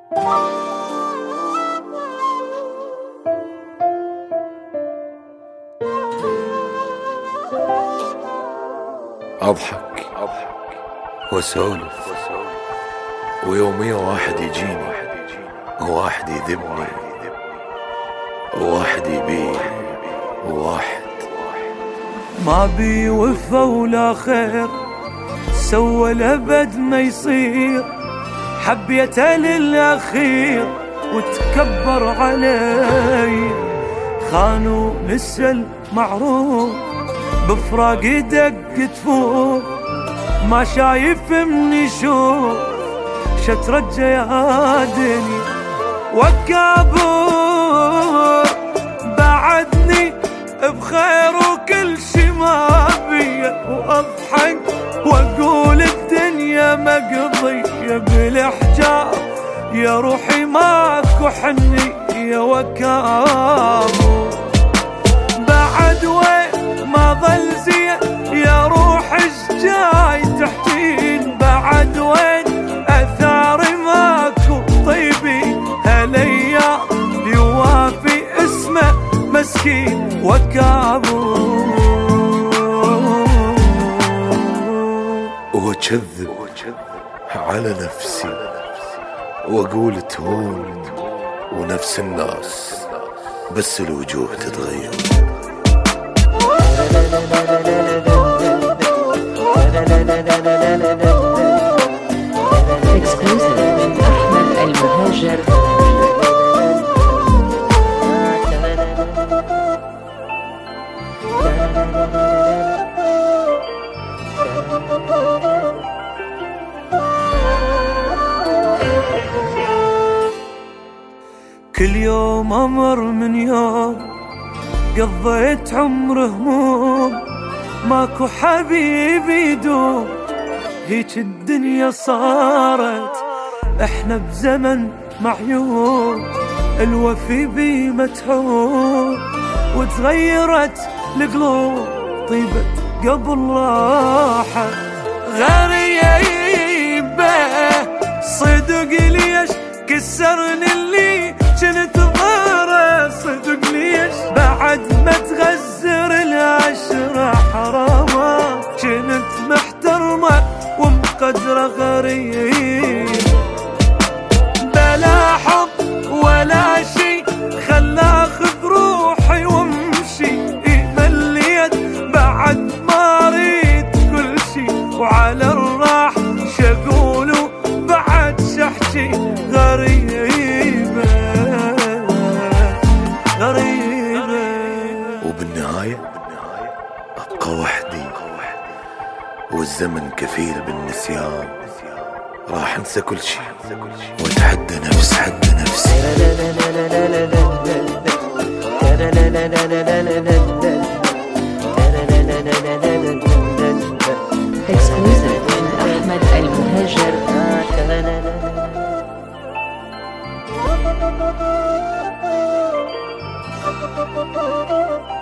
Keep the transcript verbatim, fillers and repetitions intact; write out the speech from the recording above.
أضحك وأسولف ويوميا واحد يجيني وواحد يذبني وواحد يبيع وواحد ما بي وفا ولا خير سوى الأبد ما يصير، حبيته للأخير وتكبر علي، خانوا لسه المعروف بفراق دق تفوق، ما شايف مني شوف شترجى يا دنيا وكابور، بعدني بخير وكل شي ما بيا، واضحك واقول الدنيا مقضية بالحجاب، يا روحي ماكو حنية وكابور، بعد وين ما ظل زين يا روح الجاي تحتين، بعد وين اثاري ماكو طيبين، هالأيام يوافي اسمه مسكين وكابور، وأكذب على نفسي وأقول تهون ونفس الناس بس الوجوه تتغير. Exclusive أحمد المهاجر. كل يوم أمر من يوم قضيت عمر هموم، ماكو حبيب يدوم، هيك الدنيا صارت، احنا بزمن معيوب، الوفي بي متحوب، وتغيرت القلوب طيبت قبل راحت، غريبة صدق ليش كسرني اللي كنت ضاره، صدق ليش بعد ما تغزر العشرة حرامة، كنت محترمة ومقدرة غريب، بلا حب ولا شي خلى اخذ روحي وامشي، مليت بعد ما اريد كل شي، وعلى الراح شقولوا بعد شحكي، غريبة غريبة، وبالنهاية أبقى وحدي، والزمن كفيل بالنسيان، راح انسى كل شي واتحدى نفس حد نفسي. Exclusive أحمد المهاجر.